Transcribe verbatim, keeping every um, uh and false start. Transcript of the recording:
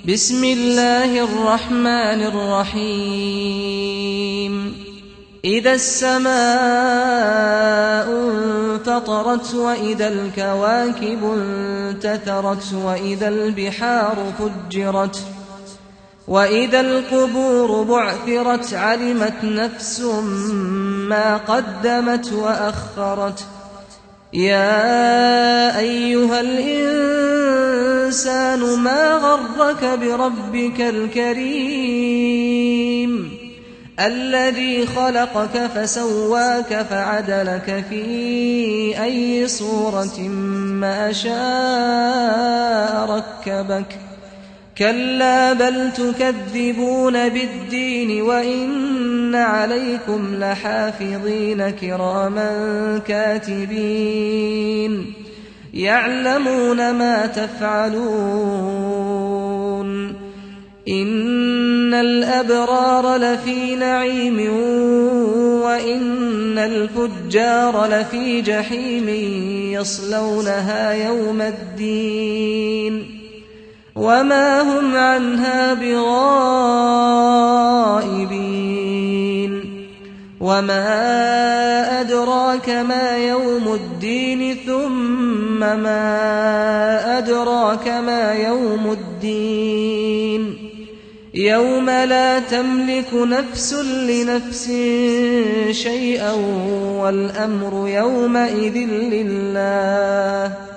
بسم الله الرحمن الرحيم إذا السماء انفطرت وإذا الكواكب انتثرت وإذا البحار فجرت وإذا القبور بعثرت علمت نفس ما قدمت وأخرت يا أيها الإنسان ما غرك بربك الكريم الذي خلقك فسواك فعدلك في أي صورة ما شاء ركبك كلا بل تكذبون بالدين وإن عليكم لحافظين كراما كاتبين يعلمون ما تفعلون إن الأبرار لفي نعيم وإن الفجار لفي جحيم يصلونها يوم الدين وما هم عنها بغائبين وما أدراك ما يوم الدين ثم ما أدراك ما يوم الدين يوم لا تملك نفس لنفس شيئا والأمر يومئذ لله